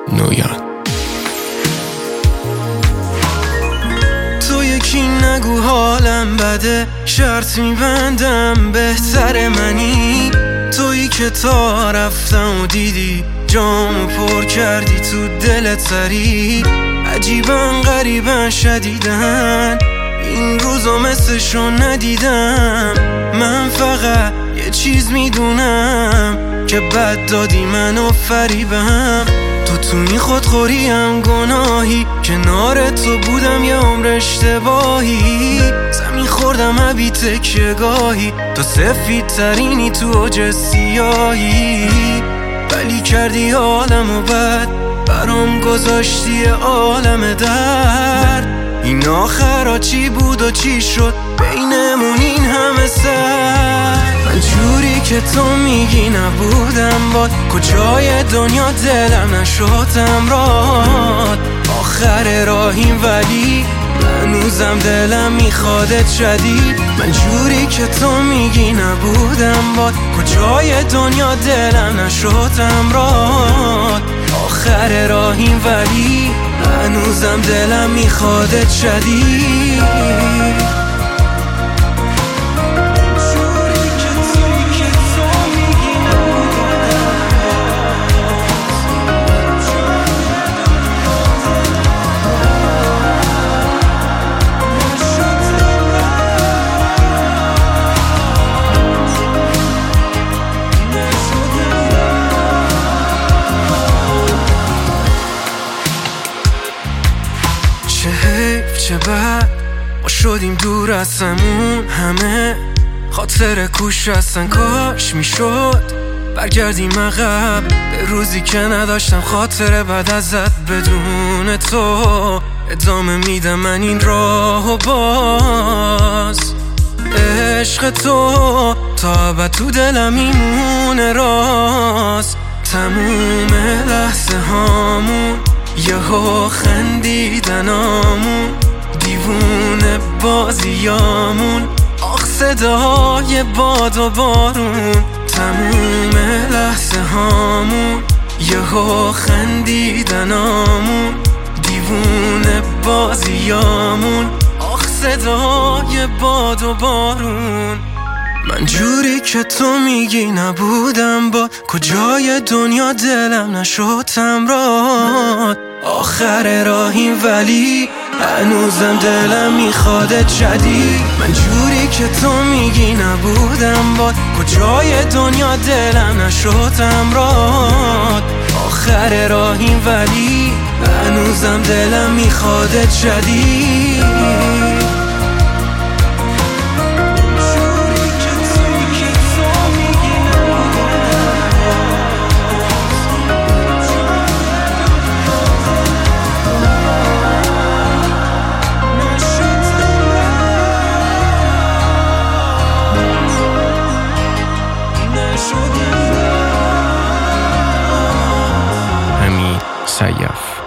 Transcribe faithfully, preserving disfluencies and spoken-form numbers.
نویان. تو یکی نگو حالم بده، شرط میبندم بهتر منی. تویی که تا رفتم و دیدی جامو پر کردی تو دلت سری. عجیبن غریبن شدیدن این روزا مثلشو ندیدم. من فقط یه چیز میدونم که بد دادی منو فریبم. تو تو این خودخوریم گناهی، کنار تو بودم یه عمر اشتباهی. زمین خوردم عبی تکیه گاهی، تو سفید ترینی تو اوج سیاهی. ولی کردی عالمو بد، برام گذاشتی عالم درد. این آخرا چی بود و چی شد بینمون این همه سر؟ من جوری که تو میگی نبودم باد، کجای دنیا دلم نشدم راد. آخر راهیم ولی هنوزم دلم میخوادت شدید. من جوری که تو میگی نبودم باد، کجای دنیا دلم نشدم راد. آخر راهیم ولی هنوزم دلم میخوادت شدید. چه حیف چه بد ما شدیم دور از همون همه. خاطر کوش هستن کاش میشد برگردیم عقب به روزی که نداشتم خاطر بعد ازت. بدون تو ادامه میدم من این راه و باز. عشق تو تا ابد تو دلم میمونه راست. تموم لحظه هامون یهو خندیدنامون، دیوونه بازیامون، آخ صدای باد و بارون. تموم لحظه هامون یهو خندیدنامون، دیوونه بازیامون، آخ صدای باد و بارون. من جوری که تو میگی نبودم با، کجای دنیا دلم نشدم راد. آخر راهیم ولی هنوزم دلم میخوادت شدید. من جوری که تو میگی نبودم با، کجای دنیا دلم نشدم راد. آخر راهیم ولی هنوزم دلم میخوادت شدید. حمید سیاف.